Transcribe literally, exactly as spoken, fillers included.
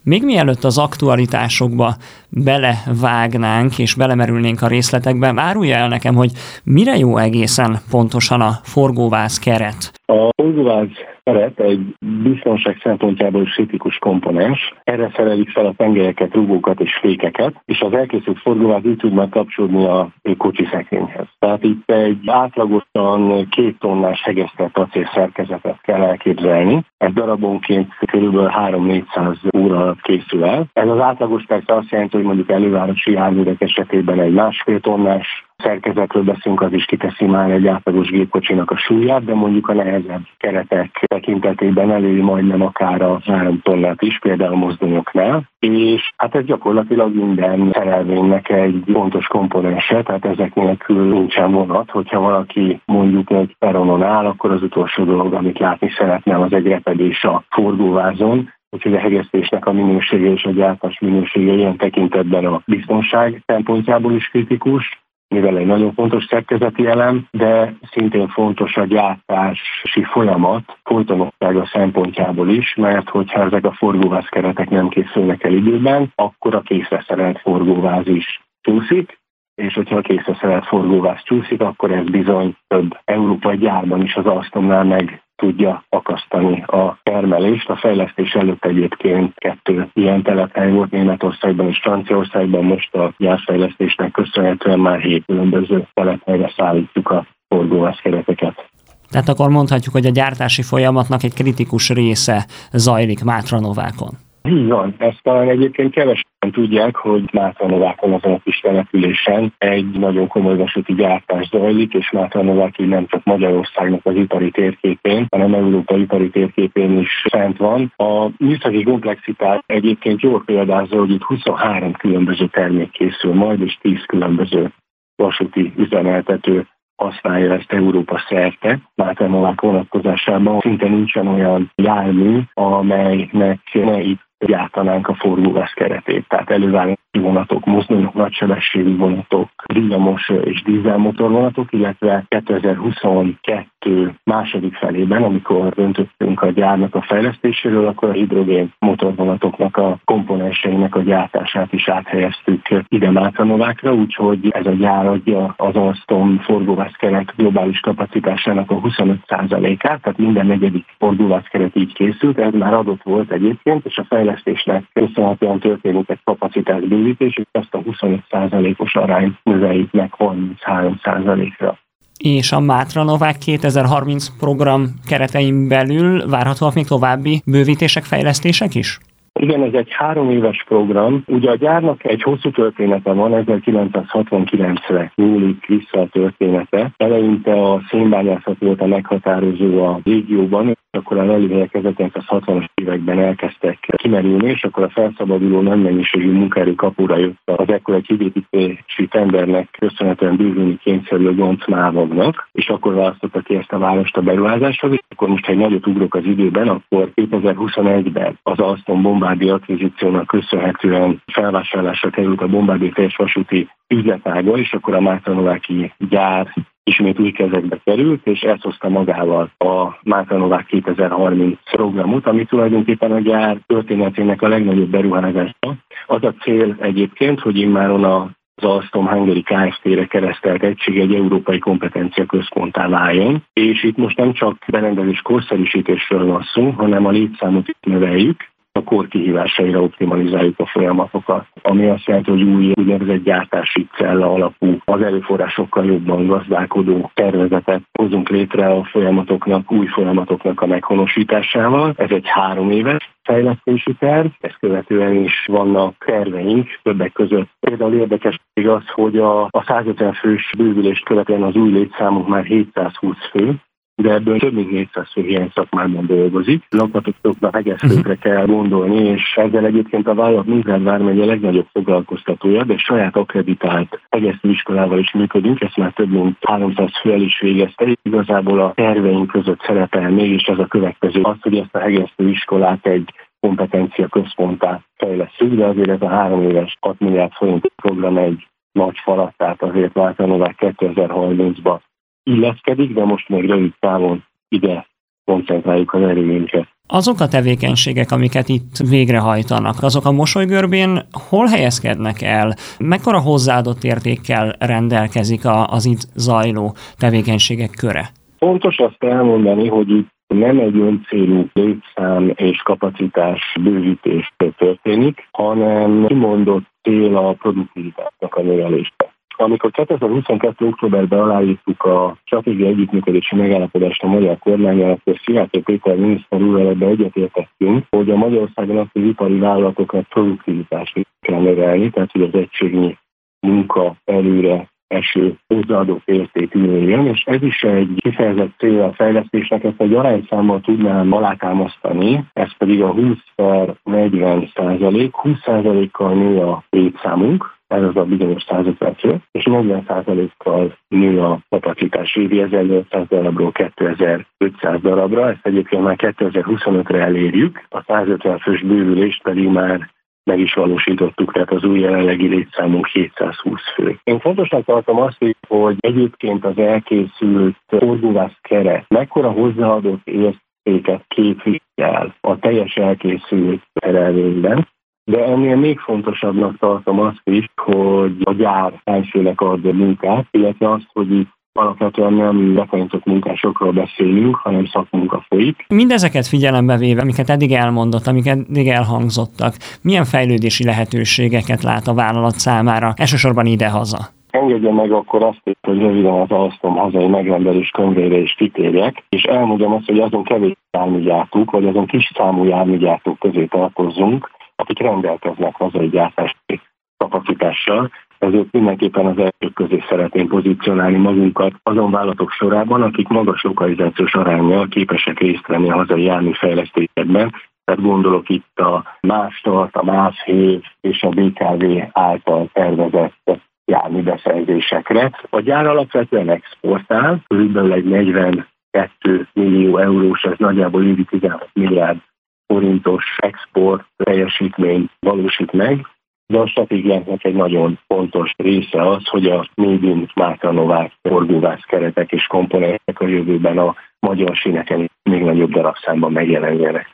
Még mielőtt az aktualitásokba belevágnánk és belemerülnénk a részletekbe, árulja el nekem, hogy mire jó egészen pontosan a forgóváz keret? A forgóváz keret egy biztonság szempontjából kritikus komponens. Erre szerelik fel a tengelyeket, rugókat és fékeket, és az elkészült forgóváz így tud majd kapcsolódni a kocsi szekrényhez. Tehát itt egy átlagosan két tonnás hegesztett acél szerkezetet kell elképzelni. Ez darabonként kb. három-négyszáz óra alatt készül el. Ez az átlagos persze azt jelenti, hogy mondjuk elővárosi járművek esetében egy másfél tonnás szerkezetről beszélünk, az is kiteszi már egy átlagos gépkocsinak a súlyát, de mondjuk a nehezebb keretek tekintetében elő majdnem akár a három tonnát is, például a mozdonyoknál, és hát ez gyakorlatilag minden szerelvénynek egy fontos komponense, tehát ezek nélkül nincsen vonat. Hogyha valaki mondjuk egy peronon áll, akkor az utolsó dolog, amit látni szeretne, az egy repedés a forgóvázon, úgyhogy a hegesztésnek a minősége és a gyártás minősége ilyen tekintetben a biztonság szempontjából is kritikus, mivel egy nagyon fontos szerkezeti elem, de szintén fontos a gyártási folyamat folytonossága szempontjából is, mert hogyha ezek a forgóvázkeretek nem készülnek el időben, akkor a készre szerelt forgóváz is csúszik, és hogyha a készre szerelt forgóváz csúszik, akkor ez bizony több európai gyárban is az Alstomnál meg tudja akasztani a termelést. A fejlesztés előtt egyébként kettő ilyen telephely volt Németországban és Franciaországban, most a gyárfejlesztésnek köszönhetően már hét különböző telephelyre szállítjuk a forgóvázkereteket. Tehát akkor mondhatjuk, hogy a gyártási folyamatnak egy kritikus része zajlik Mátranovákon. Így van, ezt talán egyébként kevesen tudják, hogy Mátranovákon, azon a kis településen egy nagyon komoly vasúti gyártás zajlik, és Mátranovák így nem csak Magyarországnak az ipari térképén, hanem Európa ipari térképén is fent van. A műszaki komplexitás egyébként jól példázza, hogy itt huszonhárom különböző termék készül majd, és tíz különböző vasúti üzemeltető használja ezt Európa szerte. Mátranovák vonatkozásában szinte nincsen olyan jármű, amelynek ne itt gyártanánk a forgóváz keretét. Tehát elővárosi vonatok, mozdonyok, nagysebességű vonatok, villamos és dízelmotorvonatok, illetve kétezer-huszonkettő második felében, amikor döntöttünk a gyárnak a fejlesztéséről, akkor a hidrogén motorvonatoknak a komponenseinek a gyártását is áthelyeztük ide Mátranovákra, úgyhogy ez a gyár adja az Alstom forgóváz keret globális kapacitásának a huszonöt százalékát, tehát minden negyedik forgóváz keret így készült, ez már adott volt egyébként, és a fejlesztésnek köszönhetően történik egy kapacitásbővítés, és ezt a huszonöt százalékos arányt növeljük meg harminchárom százalékra. És a Mátranovák kétezer-harminc program keretein belül várhatóak még további bővítések, fejlesztések is? Igen, ez egy három éves program. Ugye a gyárnak egy hosszú története van, ezerkilencszázhatvankilencre nyúlik vissza a története. Eleinte a szénbányászat volt a meghatározó a régióban, akkor a lelőhelyek ezerkilencszázhatvanas években elkezdtek kimerülni, és akkor a felszabaduló nagy mennyiségű munkaerő kapura jött az ekkor egy hídépítési tendernek köszönhetően bővülni kényszerülő Goncmávognak, és akkor választotta ki ezt a várost a beruházáshoz, és akkor most, ha egy nagyot ugrok az időben, akkor kétezer-huszonegyben az Alstom Bombardier akvizíciónak köszönhetően felvásárlásra került a Bombardier teljes vasúti üzletága, és akkor a mátranováki gyár ismét új kezekbe került, és ezt hozta magával a Mátranovák kétezer-harminc programot, ami tulajdonképpen a gyár történetének a legnagyobb beruházása. Az a cél egyébként, hogy immáron a az Alstom Hungary Kft-re keresztelt egység egy európai kompetencia központtá váljon, és itt most nem csak berendezés korszerűsítésről van szó, hanem a létszámot növeljük, a kor kihívásaira optimalizáljuk a folyamatokat, ami azt jelenti, hogy új úgynevezett gyártási cella alapú, az erőforrásokkal jobban gazdálkodó tervezetet hozunk létre a folyamatoknak, új folyamatoknak a meghonosításával. Ez egy három éves fejlesztési terv, ezt követően is vannak terveink, többek között. Például érdekesség az, hogy a, a százötven fős bővülést követően az új létszámunk már hétszázhúsz fő, de ebből több mint négyszáz fő ilyen szakmában dolgozik. Lakatokra, hegesztőkre kell gondolni, és ezzel egyébként a vállalat Nógrád vármegye legnagyobb foglalkoztatója, de saját akreditált hegesztőiskolával is működünk, ezt már több mint háromszáz fő el is végezte. Igazából a terveink között szerepel mégis ez a következő, az, hogy ezt a hegesztőiskolát egy kompetencia központtá fejlesztjük, de azért ez a három éves hat milliárd forint program egy nagy falat, tehát azért Mátranovák kétezer-harmincban illeszkedik, de most még rövid távon ide koncentráljuk az erőinket. Azok a tevékenységek, amiket itt végrehajtanak, azok a Mosolygörbén hol helyezkednek el? Mekkora hozzáadott értékkel rendelkezik az itt zajló tevékenységek köre? Fontos azt elmondani, hogy itt nem egy öncélú létszám és kapacitás bővítés történik, hanem kimondott cél a produktivitásnak a növelése. Amikor kétezer-huszonkettő októberben aláírtuk a stratégiai együttműködési megállapodást a magyar kormánnyal, akkor Szijjártó Péter miniszter úrral ebbe egyetértettünk, hogy a Magyarországon aktív ipari vállalatoknak produktivitást kell növelni, tehát hogy az egységnyi munka előre eső hozzáadott érték jöjjön, és ez is egy kifejezett cél a fejlesztésnek, ezt egy arányszámmal tudnám alátámasztani, ez pedig a húsz per negyven százalék, húsz százalékkal nő a létszámunk, ez az a bizonyos száz ötven fő, és negyven százalékkal nő a kapacitás évi ezernyolcszáz darabról kétezer-ötszáz darabra, ezt egyébként már kétezer-huszonötre elérjük, a száz ötven fős bővülést pedig már meg is valósítottuk, tehát az új jelenlegi létszámunk hétszázhúsz fő. Én fontosnak tartom azt, hogy egyébként az elkészült forgóvász keret mekkora hozzáadott értéket képvisel a teljes elkészült szerelvényben, de ennél még fontosabbnak tartom azt is, hogy a gyár hányfőnek ad munkát, illetve azt, hogy itt alapvetően nem betanított munkásokról beszélünk, hanem szakmunka folyik. Mindezeket figyelembe véve, amiket eddig elmondott, amiket eddig elhangzottak, milyen fejlődési lehetőségeket lát a vállalat számára, elsősorban ide-haza? Engedje meg akkor azt, hogy röviden az Alstom hazai megrendelés könyvére is kitérjek, és elmondjam azt, hogy azon kevés járműgyártók, vagy azon kis számú járműgyártók közé tartozzunk, akik rendelkeznek hazai gyártási kapacitással, ezért mindenképpen az elsők közé szeretném pozícionálni magunkat azon vállalatok sorában, akik magas lokalizációs aránnyal képesek részt venni a hazai járműfejlesztésekben. Tehát gondolok itt a MÁV-Start, a MÁV-Hév és a bé ká vé által tervezett járműbeszerzésekre. A gyár alapvetően exportál, körülbelül egy negyvenkettő millió eurós, ez nagyjából évi tizenhat milliárd forintos export teljesítményt valósít meg, de a stratégiánknak egy nagyon fontos része az, hogy a Made in Matra Novák forgóvász keretek és komponensek a jövőben a magyar síneken még nagyobb darabszámban megjelenjenek.